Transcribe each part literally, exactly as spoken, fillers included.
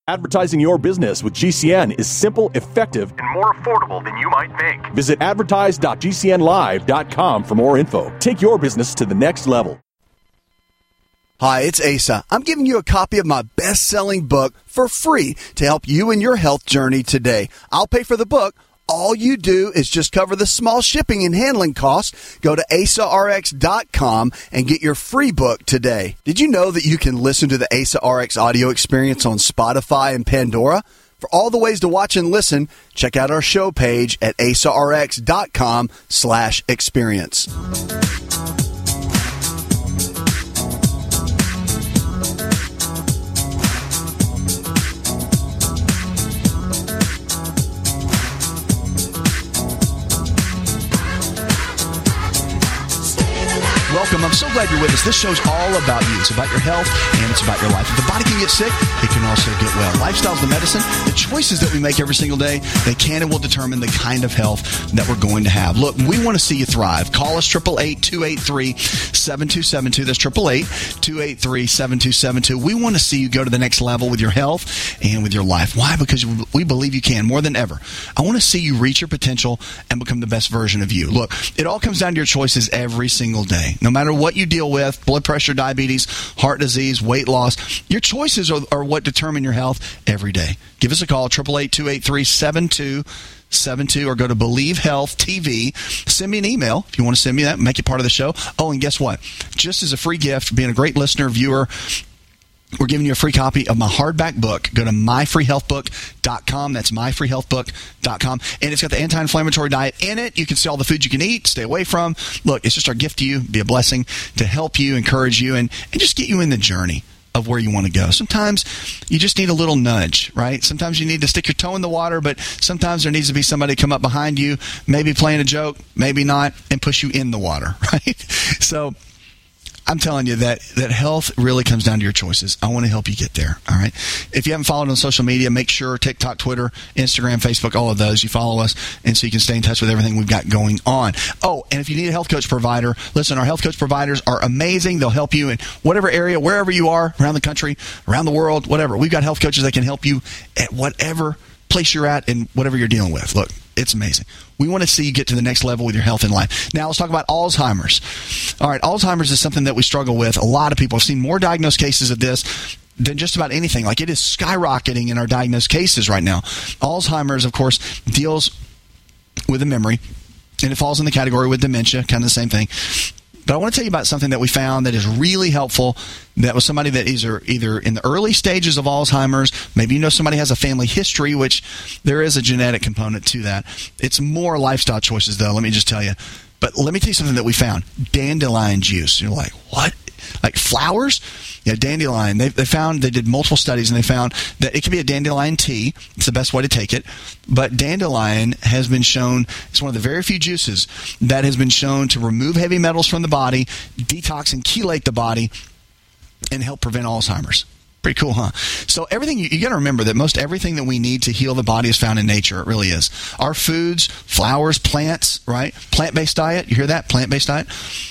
Advertising your business with G C N is simple, effective, and more affordable than you might think. Visit advertise dot g c n live dot com for more info. Take your business to the next level. Hi, it's Asa. I'm giving you a copy of my best-selling book for free to help you in your health journey today. I'll pay for the book. All you do is just cover the small shipping and handling costs. Go to asa r x dot com and get your free book today. Did you know that you can listen to the Asa R X audio experience on Spotify and Pandora? For all the ways to watch and listen, check out our show page at asa r x dot com slash experience. Welcome. I'm so glad you're with us. This show's all about you. It's about your health and it's about your life. If the body can get sick, it can also get well. Lifestyle's the medicine. The choices that we make every single day, they can and will determine the kind of health that we're going to have. Look, we want to see you thrive. Call us eight eight eight, two eight three, seven two seven two. That's eight eight eight, two eight three, seven two seven two. We want to see you go to the next level with your health and with your life. Why? Because we believe you can more than ever. I want to see you reach your potential and become the best version of you. Look, it all comes down to your choices every single day. No matter what you deal with, blood pressure, diabetes, heart disease, weight loss, your choices are, are what determine your health every day. Give us a call, eight eight eight, two eight three, seven two seven two, or go to Believe Health T V. Send me an email if you want to send me that, make it part of the show. Oh, and guess what? Just as a free gift, being a great listener, viewer, we're giving you a free copy of my hardback book. Go to my free health book dot com. That's my free health book dot com. And it's got the anti-inflammatory diet in it. You can see all the foods you can eat, stay away from. Look, it's just our gift to you, be a blessing to help you, encourage you, and, and just get you in the journey of where you want to go. Sometimes you just need a little nudge, right? Sometimes you need to stick your toe in the water, but sometimes there needs to be somebody come up behind you, maybe playing a joke, maybe not, and push you in the water, right? So I'm telling you that, that health really comes down to your choices. I want to help you get there, all right? If you haven't followed on social media, make sure TikTok, Twitter, Instagram, Facebook, all of those, you follow us, and so you can stay in touch with everything we've got going on. Oh, and if you need a health coach provider, listen, our health coach providers are amazing. They'll help you in whatever area, wherever you are, around the country, around the world, whatever. We've got health coaches that can help you at whatever place you're at and whatever you're dealing with. Look, it's amazing. We want to see you get to the next level with your health and life. Now, let's talk about Alzheimer's. All right, Alzheimer's is something that we struggle with. A lot of people have seen more diagnosed cases of this than just about anything. Like, it is skyrocketing in our diagnosed cases right now. Alzheimer's, of course, deals with the memory, and it falls in the category with dementia, kind of the same thing. But I want to tell you about something that we found that is really helpful. That was somebody that is either, either in the early stages of Alzheimer's. Maybe you know somebody has a family history, which there is a genetic component to that. It's more lifestyle choices, though, let me just tell you. But let me tell you something that we found. Dandelion juice. You're like, what? Like flowers? Yeah, dandelion. They, they found, they did multiple studies, and they found that it can be a dandelion tea. It's the best way to take it. But dandelion has been shown, it's one of the very few juices that has been shown to remove heavy metals from the body, detox and chelate the body, and help prevent Alzheimer's. Pretty cool, huh? So everything, you, you got to remember that most everything that we need to heal the body is found in nature. It really is. Our foods, flowers, plants, right? Plant-based diet. You hear that? Plant-based diet.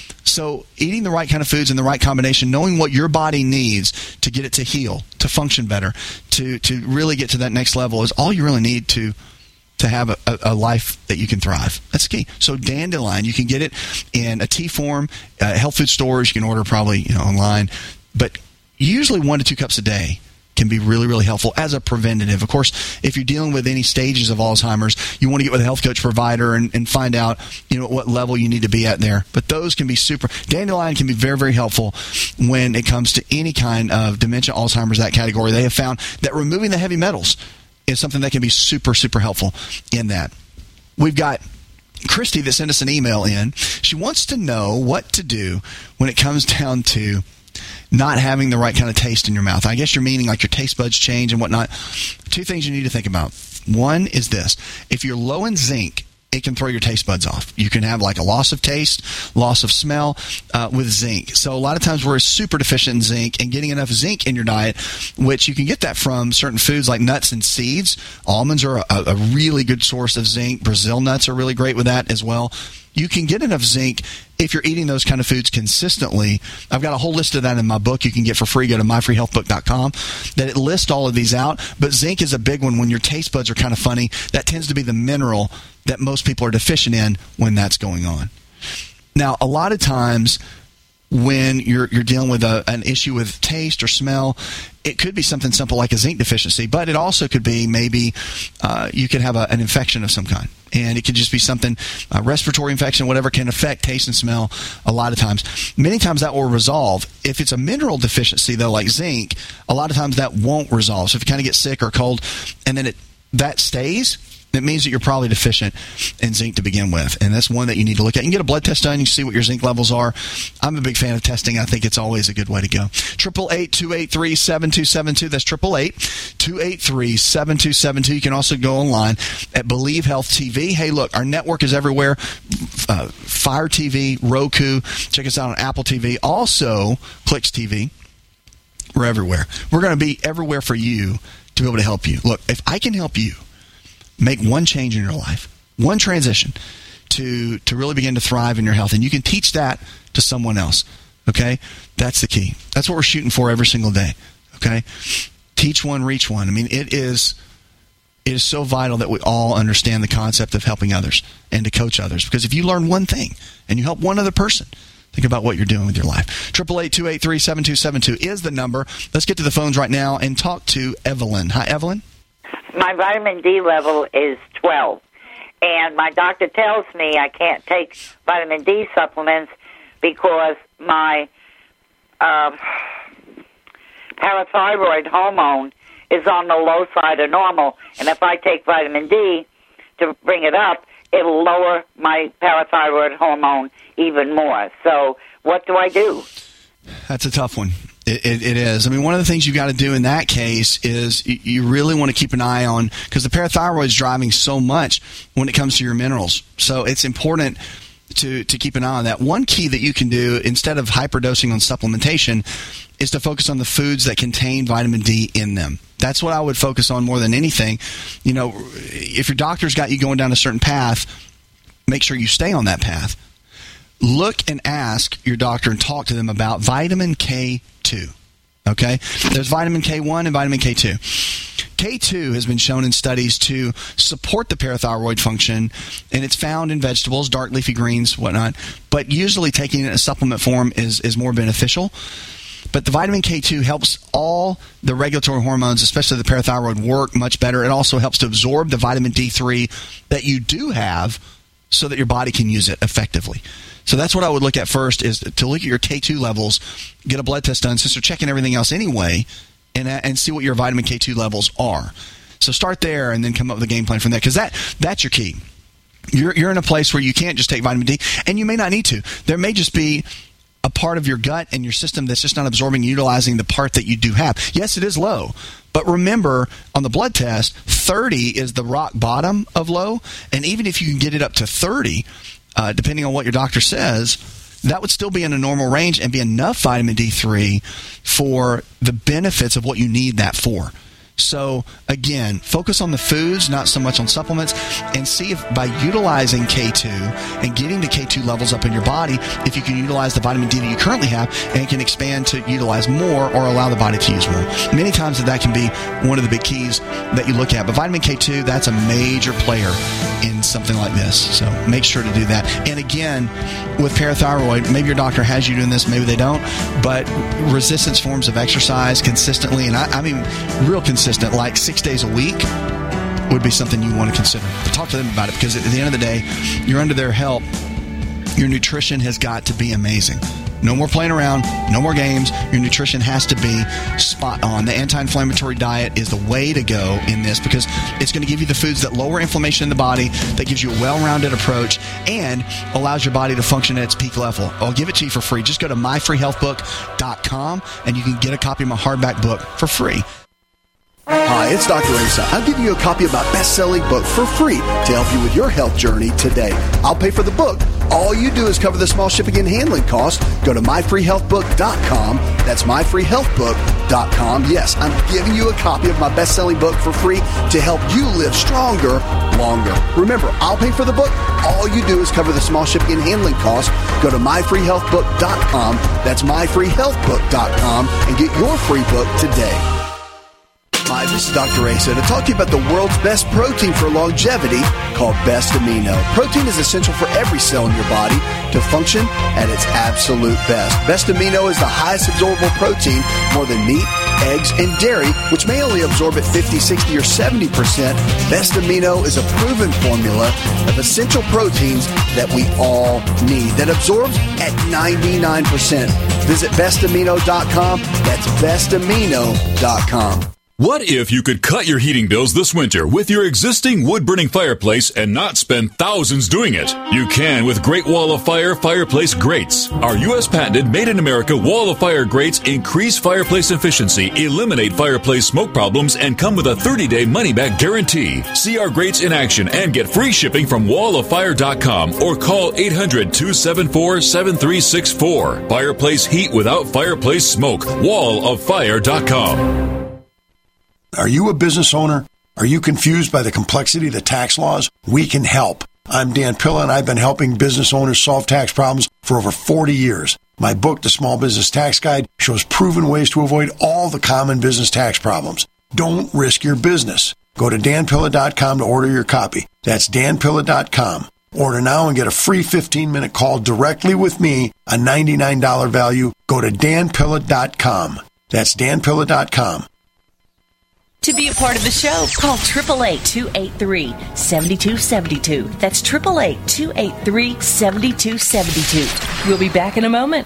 So eating the right kind of foods in the right combination, knowing what your body needs to get it to heal, to function better, to, to really get to that next level is all you really need to to have a, a life that you can thrive. That's key. So dandelion, you can get it in a tea form, uh, health food stores. You can order probably you know online. But usually one to two cups a day can be really, really helpful as a preventative. Of course, if you're dealing with any stages of Alzheimer's, you want to get with a health coach provider and, and find out, you know, what level you need to be at there. But those can be super. Dandelion can be very, very helpful when it comes to any kind of dementia, Alzheimer's, that category. They have found that removing the heavy metals is something that can be super, super helpful in that. We've got Christy that sent us an email in. She wants to know what to do when it comes down to not having the right kind of taste in your mouth. I guess you're meaning like your taste buds change and whatnot. Two things you need to think about. One is this. If you're low in zinc, it can throw your taste buds off. You can have like a loss of taste, loss of smell uh, with zinc. So a lot of times we're super deficient in zinc, and getting enough zinc in your diet, which you can get that from certain foods like nuts and seeds. Almonds are a, a really good source of zinc. Brazil nuts are really great with that as well. you can get enough zinc if you're eating those kind of foods consistently. I've got a whole list of that in my book you can get for free. Go to my free health book dot com. That it lists all of these out. But zinc is a big one when your taste buds are kind of funny. That tends to be the mineral that most people are deficient in when that's going on. Now, a lot of times when you're you're dealing with a, an issue with taste or smell, it could be something simple like a zinc deficiency, but it also could be maybe uh, you could have a, an infection of some kind. And it could just be something, a respiratory infection, whatever, can affect taste and smell a lot of times. Many times that will resolve. If it's a mineral deficiency, though, like zinc, a lot of times that won't resolve. So if you kind of get sick or cold and then it that stays, it means that you're probably deficient in zinc to begin with. And that's one that you need to look at. You can get a blood test done. You can see what your zinc levels are. I'm a big fan of testing. I think it's always a good way to go. eight eight eight, two eight three, seven two seven two. That's eight eight eight, two eight three, seven two seven two. You can also go online at Believe Health T V. Hey, look, our network is everywhere. Uh, Fire T V, Roku. Check us out on Apple T V. Also, Clicks T V. We're everywhere. We're going to be everywhere for you to be able to help you. Look, if I can help you make one change in your life, one transition to to really begin to thrive in your health, and you can teach that to someone else, okay? That's the key. That's what we're shooting for every single day, okay? Teach one, reach one. I mean, it is it is so vital that we all understand the concept of helping others and to coach others, because if you learn one thing and you help one other person, think about what you're doing with your life. eight eight eight, two eight three, seven two seven two is the number. Let's get to the phones right now and talk to Evelyn. Hi, Evelyn. My vitamin D level is twelve, and my doctor tells me I can't take vitamin D supplements because my uh, parathyroid hormone is on the low side of normal, and if I take vitamin D to bring it up, it'll lower my parathyroid hormone even more. So what do I do? That's a tough one. It, it, it is. I mean, one of the things you got to do in that case is you, you really want to keep an eye on, because the parathyroid is driving so much when it comes to your minerals. So it's important to, to keep an eye on that. One key that you can do instead of hyperdosing on supplementation is to focus on the foods that contain vitamin D in them. That's what I would focus on more than anything. You know, if your doctor's got you going down a certain path, make sure you stay on that path. Look and ask your doctor and talk to them about vitamin K two. Okay? There's vitamin K one and vitamin K two. K two has been shown in studies to support the parathyroid function, and it's found in vegetables, dark leafy greens, whatnot. But usually taking it in a supplement form is, is more beneficial. But the vitamin K two helps all the regulatory hormones, especially the parathyroid, work much better. It also helps to absorb the vitamin D three that you do have so that your body can use it effectively. So that's what I would look at first, is to look at your K two levels, get a blood test done since they're checking everything else anyway, and and see what your vitamin K two levels are. So start there and then come up with a game plan from there, because that, that's your key. You're, you're in a place where you can't just take vitamin D, and you may not need to. There may just be a part of your gut and your system that's just not absorbing and utilizing the part that you do have. Yes, it is low, but remember, on the blood test, thirty is the rock bottom of low, and even if you can get it up to thirty, uh, depending on what your doctor says, that would still be in a normal range and be enough vitamin D three for the benefits of what you need that for. So, again, focus on the foods, not so much on supplements, and see if by utilizing K two and getting the K two levels up in your body, if you can utilize the vitamin D that you currently have and can expand to utilize more or allow the body to use more. Many times that, that can be one of the big keys that you look at. But vitamin K two, that's a major player in something like this. So make sure to do that. And again, with parathyroid, maybe your doctor has you doing this, maybe they don't, but resistance forms of exercise consistently, and I, I mean real consistent, like six days a week, would be something you want to consider. But talk to them about it, because at the end of the day, you're under their help. Your nutrition has got to be amazing. No more playing around, no more games. Your nutrition has to be spot on. The anti-inflammatory diet is the way to go in this, because it's going to give you the foods that lower inflammation in the body, that gives you a well-rounded approach, and allows your body to function at its peak level. I'll give it to you for free. Just go to my free health book dot com, and you can get a copy of my hardback book for free. Hi, it's Doctor Asa. I'm giving you a copy of my best-selling book for free to help you with your health journey today. I'll pay for the book, All you do is cover the small shipping and handling costs. Go to my free health book dot com. That's my free health book dot com. Yes, I'm giving you a copy of my best-selling book for free to help you live stronger, longer. Remember, I'll pay for the book. All you do is cover the small shipping and handling costs. Go to my free health book dot com. That's my free health book dot com and get your free book today. Hi, this is Doctor Asa to talk to you about the world's best protein for longevity called Best Amino. Protein is essential for every cell in your body to function at its absolute best. Best Amino is the highest absorbable protein, more than meat, eggs, and dairy, which may only absorb at fifty, sixty, or seventy percent. Best Amino is a proven formula of essential proteins that we all need that absorbs at ninety-nine percent. Visit best amino dot com. That's best amino dot com. What if you could cut your heating bills this winter with your existing wood-burning fireplace and not spend thousands doing it? You can with Great Wall of Fire fireplace grates. Our U S patented made-in-America Wall of Fire grates increase fireplace efficiency, eliminate fireplace smoke problems, and come with a thirty-day money-back guarantee. See our grates in action and get free shipping from wall of fire dot com or call eight hundred, two seven four, seven three six four. Fireplace heat without fireplace smoke. wall of fire dot com. Are you a business owner? Are you confused by the complexity of the tax laws? We can help. I'm Dan Pilla, and I've been helping business owners solve tax problems for over forty years. My book, The Small Business Tax Guide, shows proven ways to avoid all the common business tax problems. Don't risk your business. Go to dan pilla dot com to order your copy. That's dan pilla dot com. Order now and get a free fifteen-minute call directly with me, a ninety-nine dollars value. Go to dan pilla dot com. That's dan pilla dot com. To be a part of the show, call eight eight eight, two eight three, seven two seven two. That's eight eight eight, two eight three, seven two seven two. We'll be back in a moment.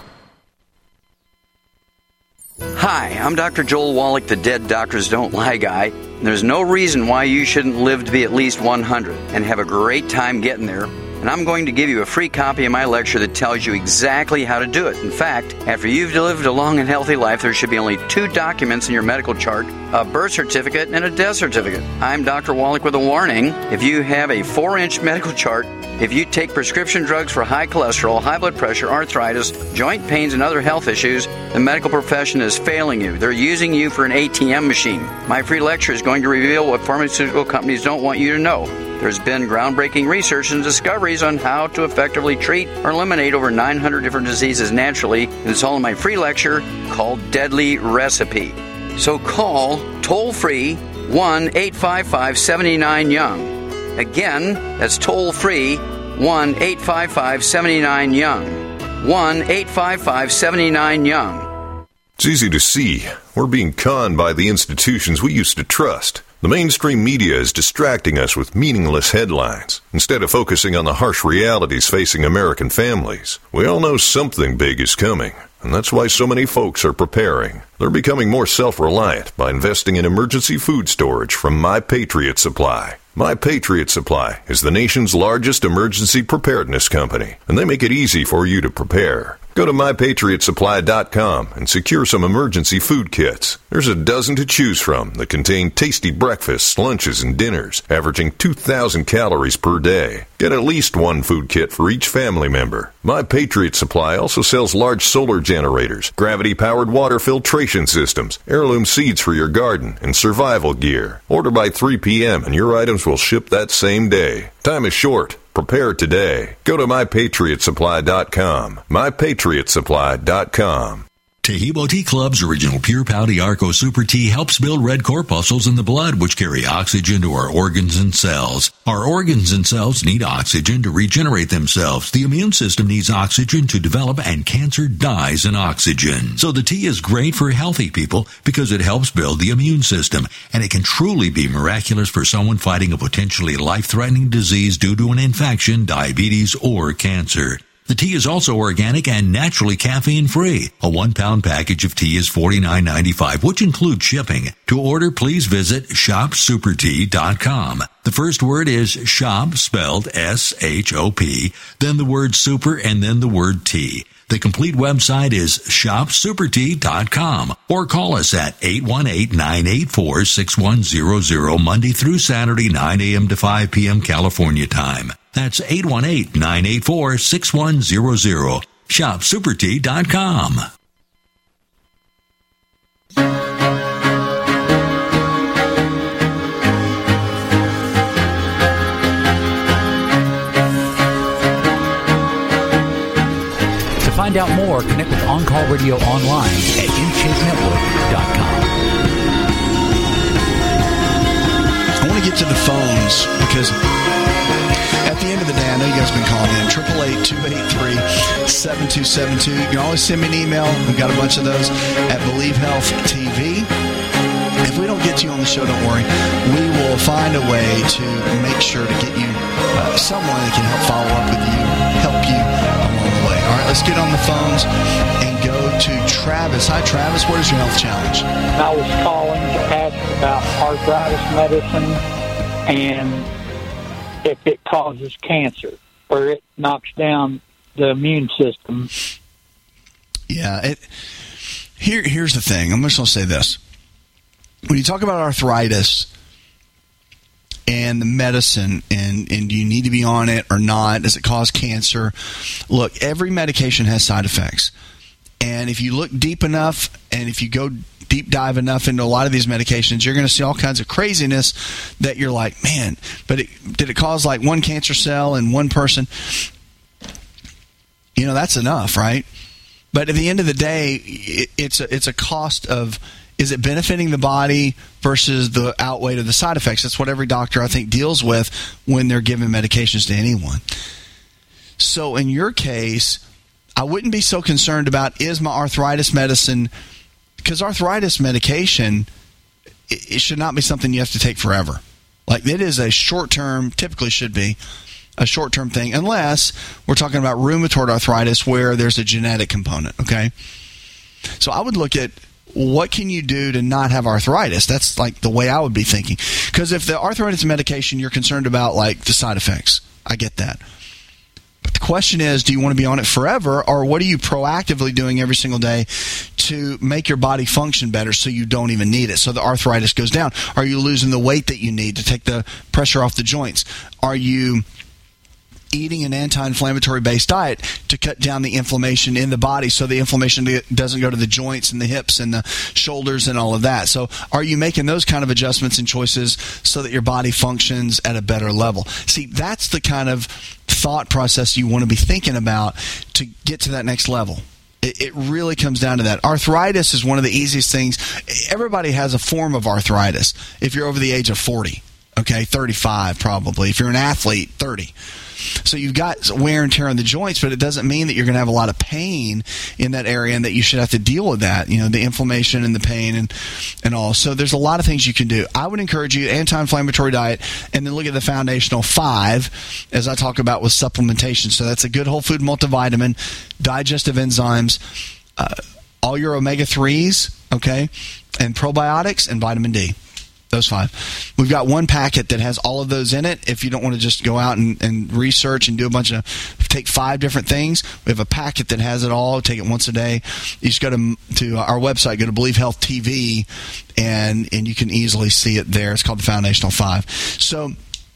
Hi, I'm Doctor Joel Wallach, the Dead Doctors Don't Lie guy. And there's no reason why you shouldn't live to be at least one hundred and have a great time getting there. And I'm going to give you a free copy of my lecture that tells you exactly how to do it. In fact, after you've lived a long and healthy life, there should be only two documents in your medical chart, a birth certificate and a death certificate. I'm Doctor Wallach with a warning. If you have a four-inch medical chart, if you take prescription drugs for high cholesterol, high blood pressure, arthritis, joint pains, and other health issues, the medical profession is failing you. They're using you for an A T M machine. My free lecture is going to reveal what pharmaceutical companies don't want you to know. There's been groundbreaking research and discoveries on how to effectively treat or eliminate over nine hundred different diseases naturally, and it's all in my free lecture called Deadly Recipe. So call toll-free one eight five five, seven nine, young. Again, that's toll-free one eight five five, seven nine, young. one eight five five, seven nine, young. It's easy to see. We're being conned by the institutions we used to trust. The mainstream media is distracting us with meaningless headlines instead of focusing on the harsh realities facing American families. We all know something big is coming, and that's why so many folks are preparing. They're becoming more self-reliant by investing in emergency food storage from My Patriot Supply. My Patriot Supply is the nation's largest emergency preparedness company, and they make it easy for you to prepare. Go to my patriot supply dot com and secure some emergency food kits. There's a dozen to choose from that contain tasty breakfasts, lunches, and dinners, averaging two thousand calories per day. Get at least one food kit for each family member. My Patriot Supply also sells large solar generators, gravity-powered water filtration systems, heirloom seeds for your garden, and survival gear. Order by three p.m. and your items will ship that same day. Time is short. Prepare today. Go to my patriot supply dot com. my patriot supply dot com. Tahibo Tea Club's original Pure Pouty Arco Super Tea helps build red corpuscles in the blood, which carry oxygen to our organs and cells. Our organs and cells need oxygen to regenerate themselves. The immune system needs oxygen to develop, and cancer dies in oxygen. So the tea is great for healthy people because it helps build the immune system, and it can truly be miraculous for someone fighting a potentially life-threatening disease due to an infection, diabetes, or cancer. The tea is also organic and naturally caffeine-free. A one-pound package of tea is forty-nine ninety-five, which includes shipping. To order, please visit shop super tea dot com. The first word is shop, spelled S H O P, then the word super, and then the word tea. The complete website is shop super tea dot com, or call us at eight one eight, nine eight four, six one zero zero Monday through Saturday, nine a.m. to five p.m. California time. That's eight one eight, nine eight four, six one zero zero. shop super tea dot com. To find out more, connect with On Call Radio online at in shape network dot com. I want to get to the phones because at the end of the day, I know you guys have been calling in. eight eight eight, two eight three, seven two seven two. You can always send me an email. We've got a bunch of those at Believe Health T V. If we don't get to you on the show, don't worry. We will find a way to make sure to get you uh, someone that can help follow up with you, help you along the way. All right, let's get on the phones and go to Travis. Hi, Travis. What is your health challenge? I was calling to ask about arthritis medicine and if it causes cancer or it knocks down the immune system. Yeah. It, here, here's the thing. I'm just going to say this. When you talk about arthritis and the medicine and, and do you need to be on it or not, does it cause cancer? Look, every medication has side effects. And if you look deep enough and if you go deep dive enough into a lot of these medications, you're going to see all kinds of craziness that you're like, man, but it, did it cause like one cancer cell in one person? You know, that's enough, right? But at the end of the day, it, it's a, it's a cost of, is it benefiting the body versus the outweigh of the side effects? That's what every doctor, I think, deals with when they're giving medications to anyone. So in your case, I wouldn't be so concerned about, is my arthritis medicine, because arthritis medication, it, it should not be something you have to take forever. Like, it is a short-term, typically should be a short-term thing, unless we're talking about rheumatoid arthritis where there's a genetic component, okay? So I would look at, what can you do to not have arthritis? That's like the way I would be thinking. Because if the arthritis medication, you're concerned about like the side effects. I get that. But the question is, do you want to be on it forever, or what are you proactively doing every single day to make your body function better so you don't even need it, so the arthritis goes down? Are you losing the weight that you need to take the pressure off the joints? Are you eating an anti-inflammatory based diet to cut down the inflammation in the body so the inflammation doesn't go to the joints and the hips and the shoulders and all of that? So are you making those kind of adjustments and choices so that your body functions at a better level? See, that's the kind of thought process you want to be thinking about to get to that next level. It, it really comes down to that. Arthritis is one of the easiest things. Everybody has a form of arthritis if you're over the age of forty, okay, thirty-five probably. If you're an athlete, thirty. So you've got wear and tear on the joints, but it doesn't mean that you're going to have a lot of pain in that area and that you should have to deal with that, you know, the inflammation and the pain and, and all. So there's a lot of things you can do. I would encourage you, anti-inflammatory diet, and then look at the foundational five, as I talk about with supplementation. So that's a good whole food multivitamin, digestive enzymes, uh, all your omega threes, okay, and probiotics and vitamin D. Those five. We've got one packet that has all of those in it. If you don't want to just go out and, and research and do a bunch of, take five different things, we have a packet that has it all. Take it once a day. You just go to, to our website, go to Believe Health T V, and, and you can easily see it there. It's called the Foundational Five. So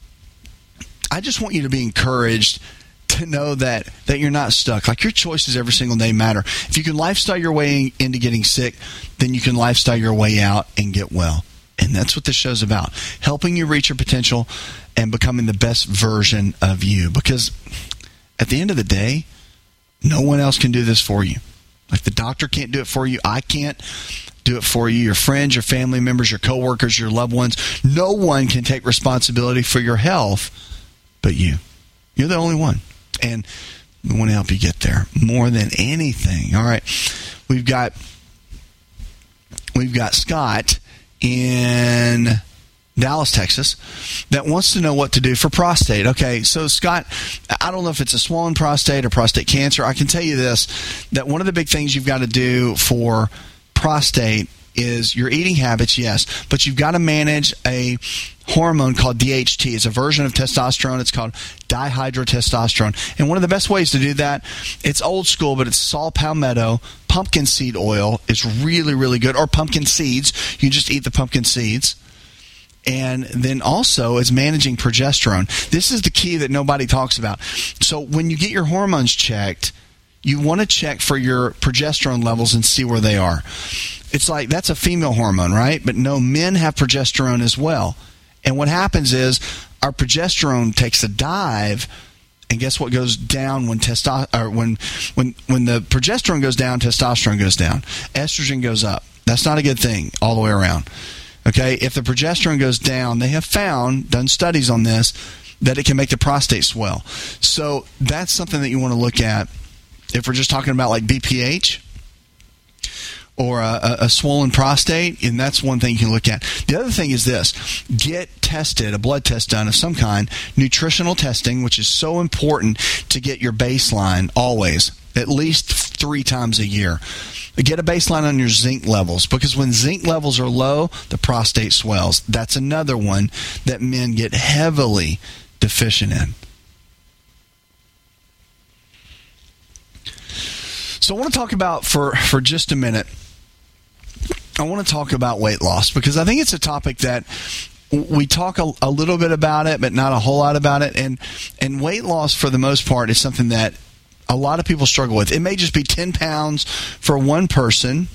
I just want you to be encouraged to know that, that you're not stuck. Like, your choices every single day matter. If you can lifestyle your way into getting sick, then you can lifestyle your way out and get well. And that's what this show's about, helping you reach your potential and becoming the best version of you. Because at the end of the day, no one else can do this for you. Like, the doctor can't do it for you. I can't do it for you. Your friends, your family members, your coworkers, your loved ones. No one can take responsibility for your health but you. You're the only one. And we want to help you get there more than anything. All right. We've got, we've got Scott in Dallas, Texas, that wants to know what to do for prostate. Okay, so Scott, I don't know if it's a swollen prostate or prostate cancer. I can tell you this, that one of the big things you've got to do for prostate is your eating habits, yes, but you've got to manage a hormone called D H T. It's a version of testosterone. It's called dihydrotestosterone. And one of the best ways to do that, it's old school, but it's saw palmetto. Pumpkin seed oil is really, really good. Or pumpkin seeds. You can just eat the pumpkin seeds. And then also is managing progesterone. This is the key that nobody talks about. So when you get your hormones checked, you want to check for your progesterone levels and see where they are. It's like that's a female hormone, right? But no, men have progesterone as well. And what happens is our progesterone takes a dive, and guess what goes down when testo- or when when when the progesterone goes down, testosterone goes down. Estrogen goes up. That's not a good thing all the way around. Okay? If the progesterone goes down, they have found, done studies on this, that it can make the prostate swell. So that's something that you want to look at if we're just talking about like B P H or a, a swollen prostate, and that's one thing you can look at. The other thing is this. Get tested, a blood test done of some kind, nutritional testing, which is so important to get your baseline always, at least three times a year. Get a baseline on your zinc levels, because when zinc levels are low, the prostate swells. That's another one that men get heavily deficient in. So I want to talk about, for, for just a minute, I want to talk about weight loss, because I think it's a topic that we talk a, a little bit about it, but not a whole lot about it. And and weight loss, for the most part, is something that a lot of people struggle with. It may just be ten pounds for one person,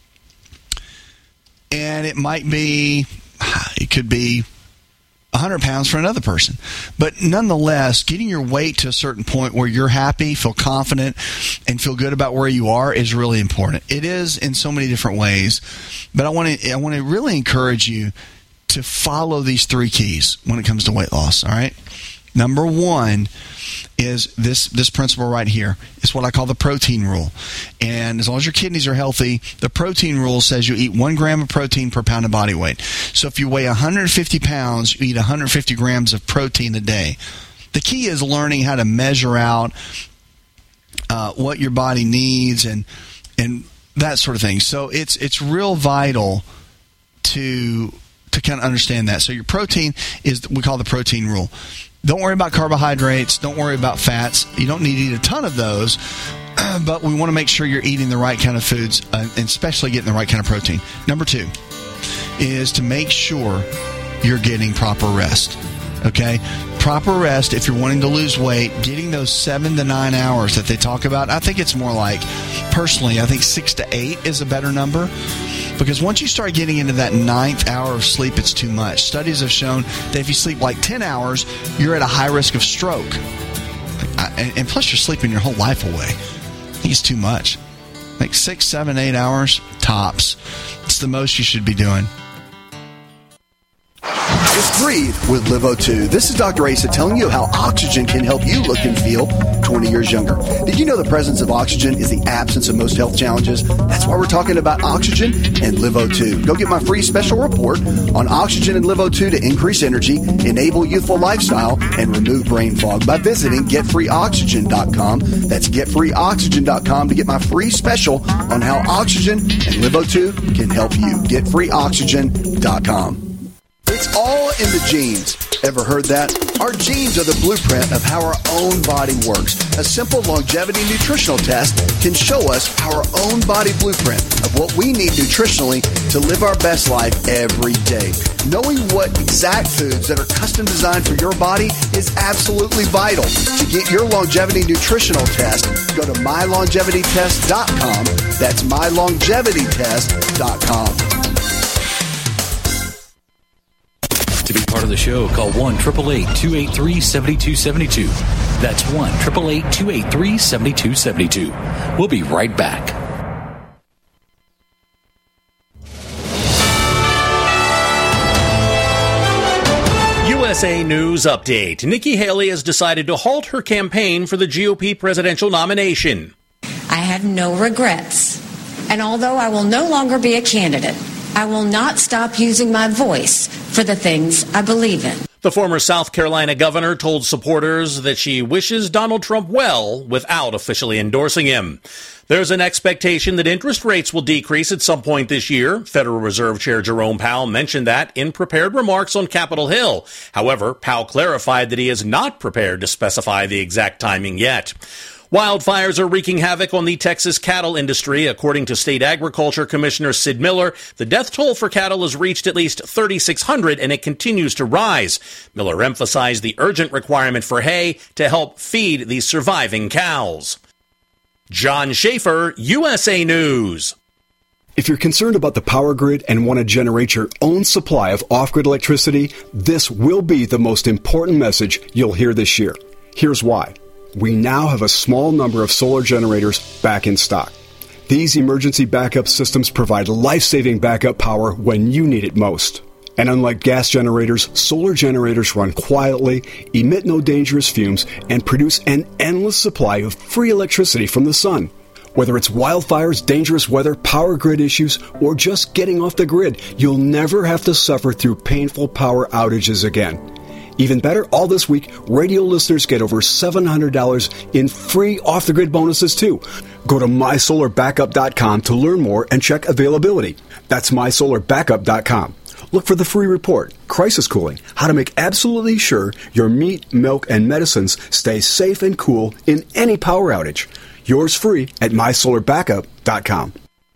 and it might be, it could be one hundred pounds for another person. But nonetheless, getting your weight to a certain point where you're happy, feel confident, and feel good about where you are is really important. It is in so many different ways. But I want to I want to really encourage you to follow these three keys when it comes to weight loss, all right? Number one is this this principle right here. It's what I call the protein rule. And as long as your kidneys are healthy, the protein rule says you eat one gram of protein per pound of body weight. So if you weigh one hundred fifty pounds, you eat one hundred fifty grams of protein a day. The key is learning how to measure out uh, what your body needs and and that sort of thing. So it's it's real vital to to kind of understand that. So your protein is, we call the protein rule. Don't worry about carbohydrates. Don't worry about fats. You don't need to eat a ton of those, but we want to make sure you're eating the right kind of foods, uh, and especially getting the right kind of protein. Number two is to make sure you're getting proper rest. Okay? Proper rest, if you're wanting to lose weight, getting those seven to nine hours that they talk about. I think it's more like, personally, I think six to eight is a better number. Because once you start getting into that ninth hour of sleep, it's too much. Studies have shown that if you sleep like ten hours, you're at a high risk of stroke. And plus, you're sleeping your whole life away. I think it's too much. Like six, seven, eight hours, tops. It's the most you should be doing. Just breathe with Live O two. This is Doctor Asa telling you how oxygen can help you look and feel twenty years younger. Did you know the presence of oxygen is the absence of most health challenges? That's why we're talking about oxygen and Live O two. Go get my free special report on oxygen and Live O two to increase energy, enable youthful lifestyle, and remove brain fog by visiting get free oxygen dot com. That's get free oxygen dot com to get my free special on how oxygen and Live O two can help you. get free oxygen dot com. It's all in the genes. Ever heard that? Our genes are the blueprint of how our own body works. A simple longevity nutritional test can show us our own body blueprint of what we need nutritionally to live our best life every day. Knowing what exact foods that are custom designed for your body is absolutely vital. To get your longevity nutritional test, go to my longevity test dot com. That's my longevity test dot com. To be part of the show, call one eight eight eight, two eight three, seven two seven two. That's one eight eight eight, two eight three, seven two seven two. We'll be right back. U S A News Update. Nikki Haley has decided to halt her campaign for the G O P presidential nomination. I have no regrets. And although I will no longer be a candidate, I will not stop using my voice for the things I believe in. The former South Carolina governor told supporters that she wishes Donald Trump well without officially endorsing him. There's an expectation that interest rates will decrease at some point this year. Federal Reserve Chair Jerome Powell mentioned that in prepared remarks on Capitol Hill. However, Powell clarified that he is not prepared to specify the exact timing yet. Wildfires are wreaking havoc on the Texas cattle industry. According to State Agriculture Commissioner Sid Miller, the death toll for cattle has reached at least thirty-six hundred, and it continues to rise. Miller emphasized the urgent requirement for hay to help feed these surviving cows. John Schaefer, U S A News. If you're concerned about the power grid and want to generate your own supply of off-grid electricity, this will be the most important message you'll hear this year. Here's why. We now have a small number of solar generators back in stock. These emergency backup systems provide life-saving backup power when you need it most. And unlike gas generators, solar generators run quietly, emit no dangerous fumes, and produce an endless supply of free electricity from the sun. Whether it's wildfires, dangerous weather, power grid issues, or just getting off the grid, you'll never have to suffer through painful power outages again. Even better, all this week, radio listeners get over seven hundred dollars in free off-the-grid bonuses, too. Go to my solar backup dot com to learn more and check availability. That's my solar backup dot com. Look for the free report, Crisis Cooling, how to make absolutely sure your meat, milk, and medicines stay safe and cool in any power outage. Yours free at my solar backup dot com.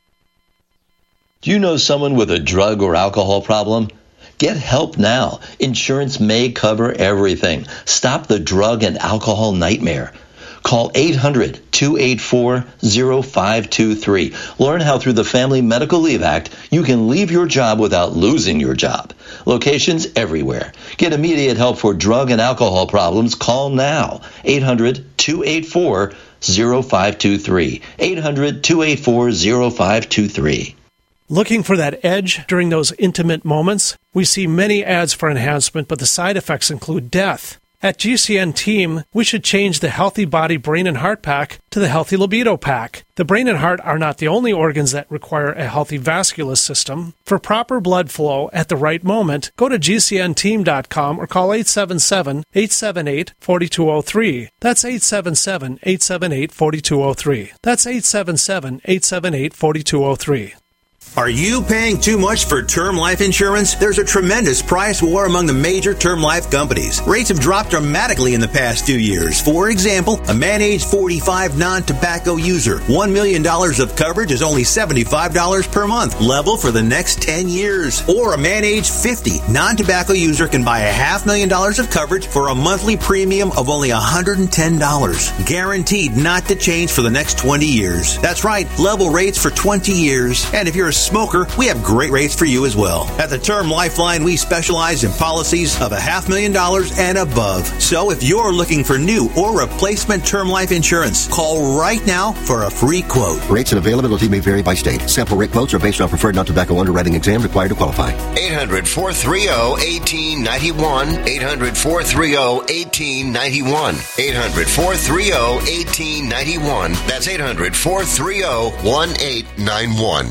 Do you know someone with a drug or alcohol problem? Get help now. Insurance may cover everything. Stop the drug and alcohol nightmare. Call eight hundred, two eight four, zero five two three. Learn how through the Family Medical Leave Act you can leave your job without losing your job. Locations everywhere. Get immediate help for drug and alcohol problems. Call now. eight hundred, two eight four, zero five two three. eight hundred, two eight four, zero five two three. Looking for that edge during those intimate moments? We see many ads for enhancement, but the side effects include death. At G C N Team, we should change the Healthy Body, Brain, and Heart Pack to the Healthy Libido Pack. The brain and heart are not the only organs that require a healthy vascular system. For proper blood flow at the right moment, go to G C N team dot com or call eight seven seven, eight seven eight, four two zero three. That's eight seven seven, eight seven eight, four two zero three. That's eight seven seven, eight seven eight, four two zero three. Are you paying too much for term life insurance? There's a tremendous price war among the major term life companies. Rates have dropped dramatically in the past few years. For example, a man age forty-five non-tobacco user, one million dollars of coverage is only seventy-five dollars per month, level for the next ten years. Or a man age fifty non-tobacco user can buy a half million dollars of coverage for a monthly premium of only one hundred ten dollars. Guaranteed not to change for the next twenty years. That's right, level rates for twenty years. And if you're a smoker, we have great rates for you as well. At the Term Lifeline, we specialize in policies of a half million dollars and above. So if you're looking for new or replacement term life insurance, call right now for a free quote. Rates and availability may vary by state. Sample rate quotes are based on preferred non-tobacco underwriting exam required to qualify. eight hundred, four three zero, one eight nine one. eight hundred, four three zero, one eight nine one. eight hundred, four three zero, one eight nine one. That's eight hundred, four three zero, one eight nine one.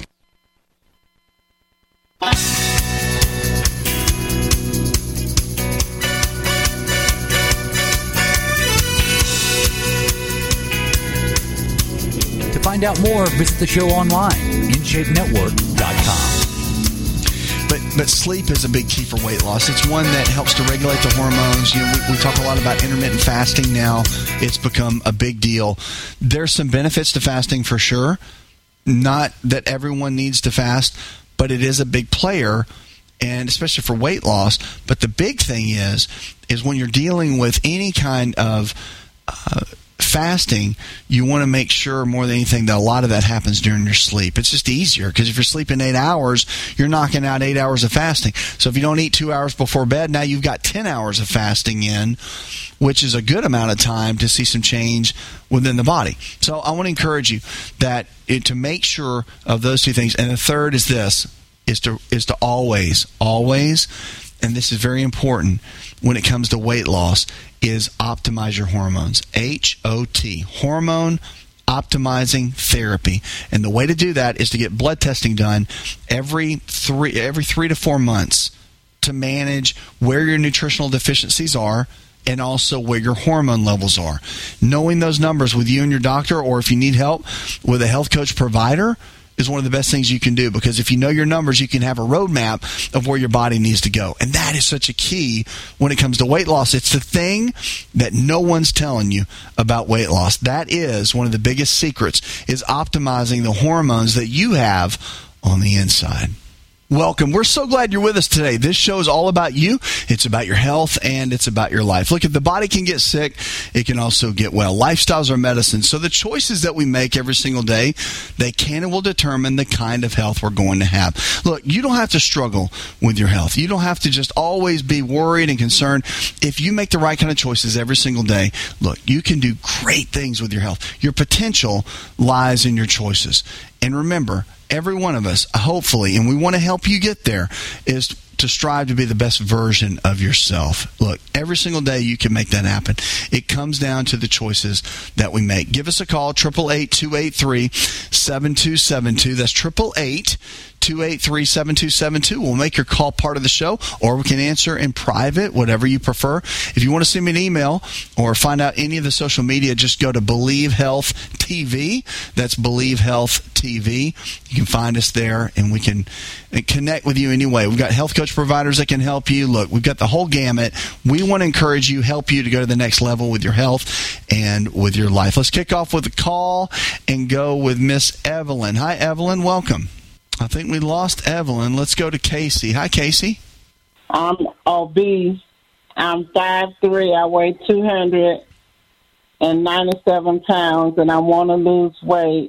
To find out more, visit the show online, in shape network dot com. But but sleep is a big key for weight loss. It's one that helps to regulate the hormones. You know, we, we talk a lot about intermittent fasting now. It's become a big deal. There's some benefits to fasting for sure. Not that everyone needs to fast, but it is a big player, and especially for weight loss. But the big thing is, is when you're dealing with any kind of uh, fasting, you want to make sure more than anything that a lot of that happens during your sleep. It's just easier because if you're sleeping eight hours, you're knocking out eight hours of fasting. So if you don't eat two hours before bed, now you've got ten hours of fasting in, which is a good amount of time to see some change within the body. So I want to encourage you that it, to make sure of those two things. And the third is this, is to is to always, always, and this is very important when it comes to weight loss, is optimize your hormones. H O T, hormone optimizing therapy. And the way to do that is to get blood testing done every three every three to four months to manage where your nutritional deficiencies are and also where your hormone levels are. Knowing those numbers with you and your doctor, or if you need help with a health coach provider, is one of the best things you can do, because if you know your numbers, you can have a roadmap of where your body needs to go. And that is such a key when it comes to weight loss. It's the thing that no one's telling you about weight loss. That is one of the biggest secrets, is optimizing the hormones that you have on the inside. Welcome. We're so glad you're with us today. This show is all about you. It's about your health, and it's about your life. Look, if the body can get sick, it can also get well. Lifestyles are medicine. So the choices that we make every single day, they can and will determine the kind of health we're going to have. Look, you don't have to struggle with your health. You don't have to just always be worried and concerned. If you make the right kind of choices every single day, look, you can do great things with your health. Your potential lies in your choices. And remember, every one of us, hopefully, and we want to help you get there, is to strive to be the best version of yourself. Look, every single day you can make that happen. It comes down to the choices that we make. Give us a call, eight eight eight, two eight three, seven two seven two. That's eight eight eight, two eight three, seven two seven two. We'll make your call part of the show, or we can answer in private, whatever you prefer. If you want to send me an email or find out any of the social media, just go to Believe Health T V. That's Believe Health T V. You can find us there, and we can connect with you anyway. We've got health coach providers that can help you. Look, we've got the whole gamut. We want to encourage you, help you to go to the next level with your health and with your life. Let's kick off with a call and go with Miss Evelyn. Hi, Evelyn. Welcome. I think we lost Evelyn. Let's go to Casey. Hi, Casey. I'm obese. I'm five three. I weigh two hundred ninety-seven pounds, and I want to lose weight.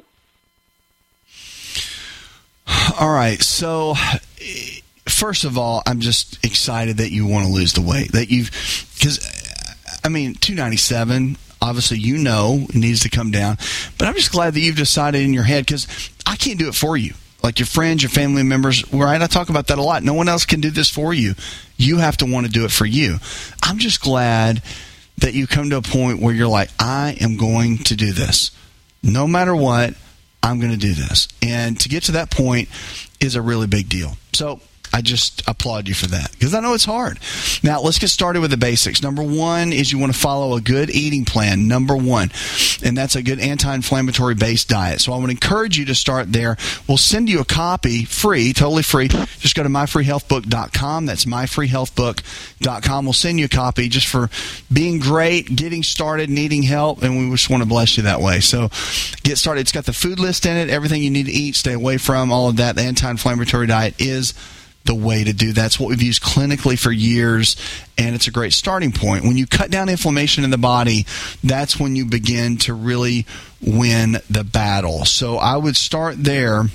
All right. So, first of all, I'm just excited that you want to lose the weight. That you've, because, I mean, two ninety-seven, obviously you know it needs to come down. But I'm just glad that you've decided in your head, because I can't do it for you. Like your friends, your family members, right? I talk about that a lot. No one else can do this for you. You have to want to do it for you. I'm just glad that you come to a point where you're like, I am going to do this. No matter what, I'm going to do this. And to get to that point is a really big deal. So I just applaud you for that, because I know it's hard. Now, let's get started with the basics. Number one is you want to follow a good eating plan, number one, and that's a good anti-inflammatory based diet. So I would encourage you to start there. We'll send you a copy free, totally free. Just go to my free health book dot com. That's my free health book dot com. We'll send you a copy just for being great, getting started, needing help, and we just want to bless you that way. So get started. It's got the food list in it, everything you need to eat, stay away from, all of that. The anti-inflammatory diet is the way to do that's what we've used clinically for years, and it's a great starting point. When you cut down inflammation in the body, that's when you begin to really win the battle. So I would start there.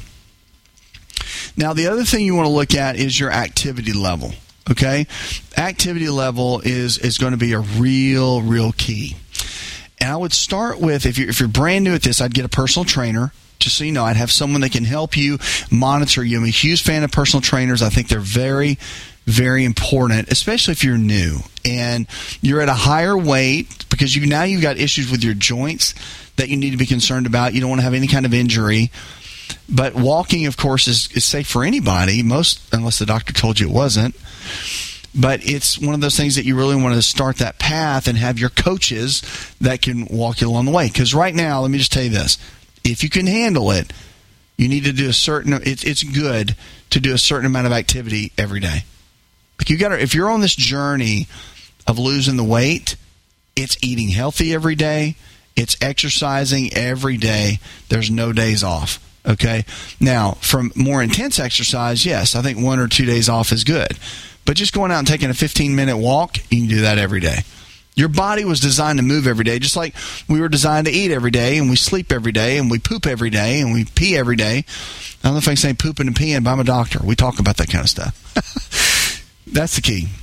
Now, the other thing you want to look at is your activity level. Okay, activity level is is going to be a real, real key. And I would start with, if you're if you're brand new at this, I'd get a personal trainer. Just so you know, I'd have someone that can help you monitor you. I'm a huge fan of personal trainers. I think they're very, very important, especially if you're new and you're at a higher weight, because you now you've got issues with your joints that you need to be concerned about. You don't want to have any kind of injury. But walking, of course, is, is safe for anybody, most unless the doctor told you it wasn't. But it's one of those things that you really want to start that path and have your coaches that can walk you along the way. Because right now, let me just tell you this. If you can handle it, you need to do a certain, it's it's good to do a certain amount of activity every day. Like you got to, if you're on this journey of losing the weight, it's eating healthy every day. It's exercising every day. There's no days off. Okay. Now, from more intense exercise, yes, I think one or two days off is good. But just going out and taking a fifteen minute walk, you can do that every day. Your body was designed to move every day, just like we were designed to eat every day, and we sleep every day, and we poop every day, and we pee every day. I don't know if I can say pooping and peeing, but I'm a doctor. We talk about that kind of stuff. That's the key.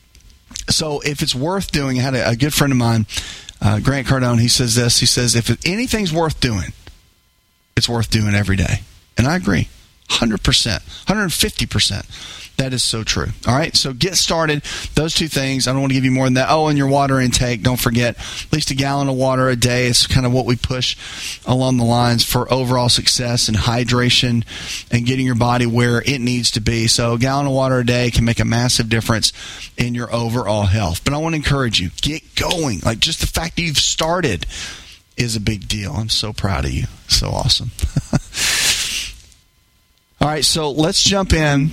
So if it's worth doing, I had a, a good friend of mine, uh, Grant Cardone, he says this. He says, if anything's worth doing, it's worth doing every day. And I agree. one hundred percent. one hundred fifty percent. That is so true. All right, so get started. Those two things. I don't want to give you more than that. Oh, and your water intake. Don't forget, at least a gallon of water a day. It's kind of what we push along the lines for overall success and hydration and getting your body where it needs to be. So a gallon of water a day can make a massive difference in your overall health. But I want to encourage you, get going. Like just the fact that you've started is a big deal. I'm so proud of you. So awesome. All right, so let's jump in.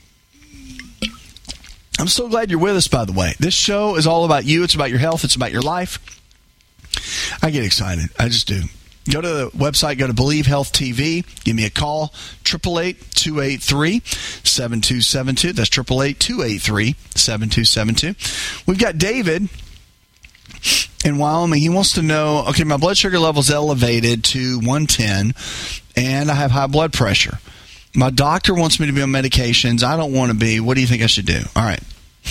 I'm so glad you're with us, by the way. This show is all about you. It's about your health. It's about your life. I get excited. I just do. Go to the website. Go to Believe Health T V. Give me a call. eight eight eight, two eight three, seven two seven two. That's eight eight eight, two eight three, seven two seven two. We've got David in Wyoming. He wants to know, okay, my blood sugar level is elevated to one ten, and I have high blood pressure. My doctor wants me to be on medications. I don't want to be. What do you think I should do? All right.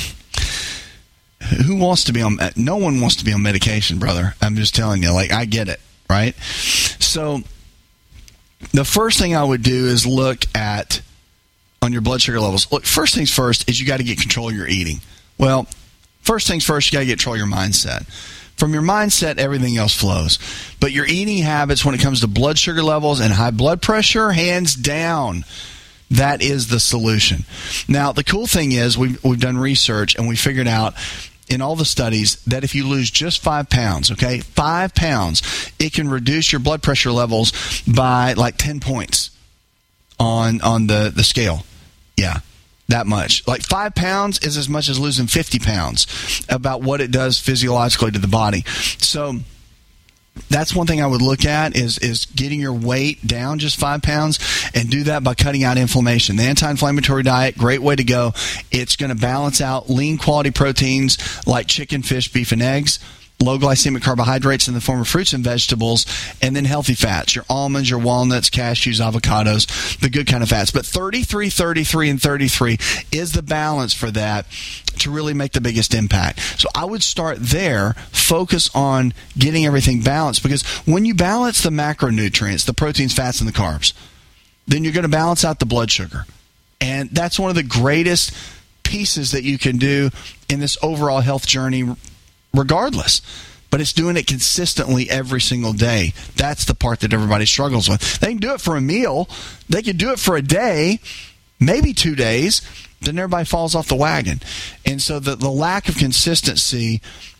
Who wants to be on? No one wants to be on medication, brother. I'm just telling you. Like, I get it, right? So the first thing I would do is look at on your blood sugar levels. Look, first things first is you got to get control of your eating. Well, first things first, you got to get control of your mindset. From your mindset, everything else flows. But your eating habits when it comes to blood sugar levels and high blood pressure, hands down, that is the solution. Now, the cool thing is we've, we've done research and we figured out in all the studies that if you lose just five pounds, okay, five pounds, it can reduce your blood pressure levels by like ten points on, on the, the scale. Yeah. That much. Like five pounds is as much as losing fifty pounds about what it does physiologically to the body. So that's one thing I would look at is, is getting your weight down just five pounds and do that by cutting out inflammation. The anti-inflammatory diet, great way to go. It's going to balance out lean quality proteins like chicken, fish, beef, and eggs. Low glycemic carbohydrates in the form of fruits and vegetables, and then healthy fats, your almonds, your walnuts, cashews, avocados, the good kind of fats. But thirty-three, thirty-three, and thirty-three is the balance for that to really make the biggest impact. So I would start there, focus on getting everything balanced, because when you balance the macronutrients, the proteins, fats, and the carbs, then you're going to balance out the blood sugar. And that's one of the greatest pieces that you can do in this overall health journey regardless. But it's doing it consistently every single day. That's the part that everybody struggles with. They can do it for a meal. They can do it for a day, maybe two days. Then everybody falls off the wagon. And so the, the lack of consistency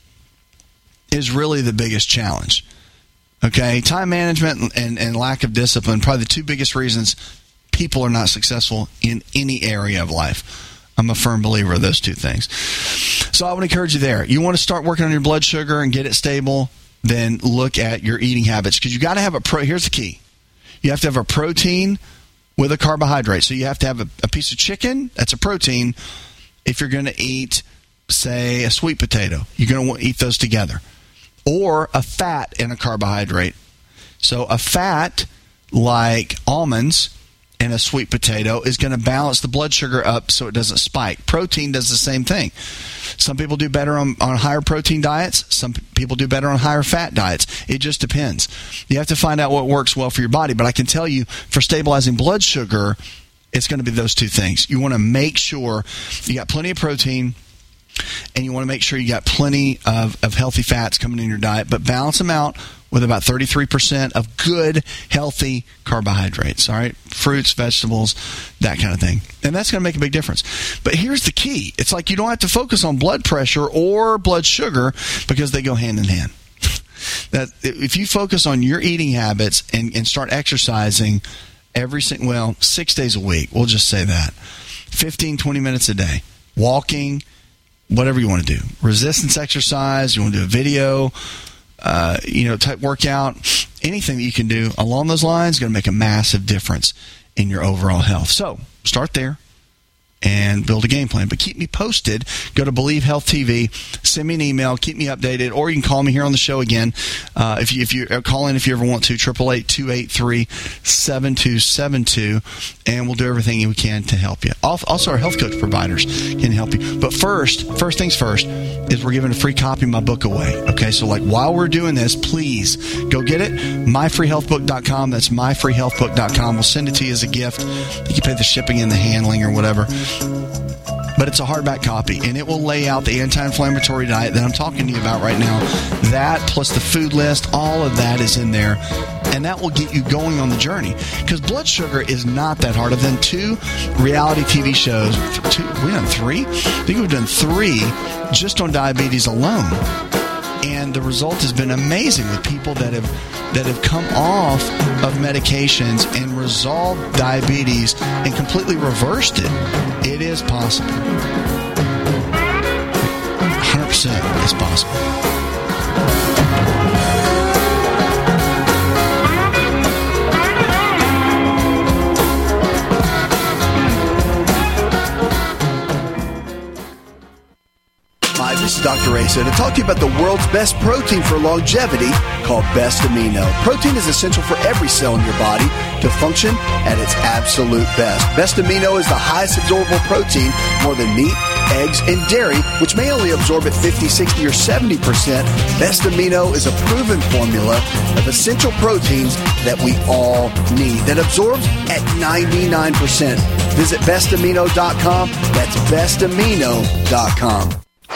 is really the biggest challenge. Okay? Time management and, and lack of discipline, probably the two biggest reasons people are not successful in any area of life. I'm a firm believer of those two things. So I would encourage you there. You want to start working on your blood sugar and get it stable, then look at your eating habits. Because you got to have a pro. Here's the key. You have to have a protein with a carbohydrate. So you have to have a, a piece of chicken. That's a protein. If you're going to eat, say, a sweet potato, you're going to want to eat those together. Or a fat and a carbohydrate. So a fat like almonds and a sweet potato is going to balance the blood sugar up so it doesn't spike. Protein does the same thing. Some people do better on, on higher protein diets. Some people do better on higher fat diets. It just depends. You have to find out what works well for your body. But I can tell you, for stabilizing blood sugar, it's going to be those two things. You want to make sure you got plenty of protein, and you want to make sure you got plenty of, of healthy fats coming in your diet, but balance them out with about thirty-three percent of good, healthy carbohydrates, all right? Fruits, vegetables, that kind of thing. And that's going to make a big difference. But here's the key. It's like you don't have to focus on blood pressure or blood sugar because they go hand in hand. That if you focus on your eating habits and, and start exercising every single, well, six days a week, we'll just say that, fifteen, twenty minutes a day, walking, whatever you want to do, resistance exercise, you want to do a video, Uh, you know, type workout, anything that you can do along those lines is going to make a massive difference in your overall health. So start there and build a game plan. But keep me posted. Go to Believe Health T V. Send me an email. Keep me updated. Or you can call me here on the show again. Uh, if you if you call in if you ever want to, eight eight eight, two eight three, seven two seven two. And we'll do everything we can to help you. Also, our health coach providers can help you. But first, first things first, is we're giving a free copy of my book away. Okay, so like while we're doing this, please go get it. my free health book dot com. That's my free health book dot com. We'll send it to you as a gift. You can pay the shipping and the handling or whatever. But it's a hardback copy, and it will lay out the anti-inflammatory diet that I'm talking to you about right now. That plus the food list, all of that is in there, and that will get you going on the journey. Because blood sugar is not that hard. I've done two reality T V shows. Two, we've done three? I think we've done three just on diabetes alone. and the result has been amazing with people that have that have come off of medications and resolved diabetes and completely reversed it. It is possible. one hundred percent is possible. Hi, this is Doctor Asa to talk to you about the world's best protein for longevity called Best Amino. Protein is essential for every cell in your body to function at its absolute best. Best Amino is the highest absorbable protein, more than meat, eggs, and dairy, which may only absorb at fifty, sixty, or seventy percent. Best Amino is a proven formula of essential proteins that we all need that absorbs at ninety-nine percent. Visit best amino dot com. That's best amino dot com.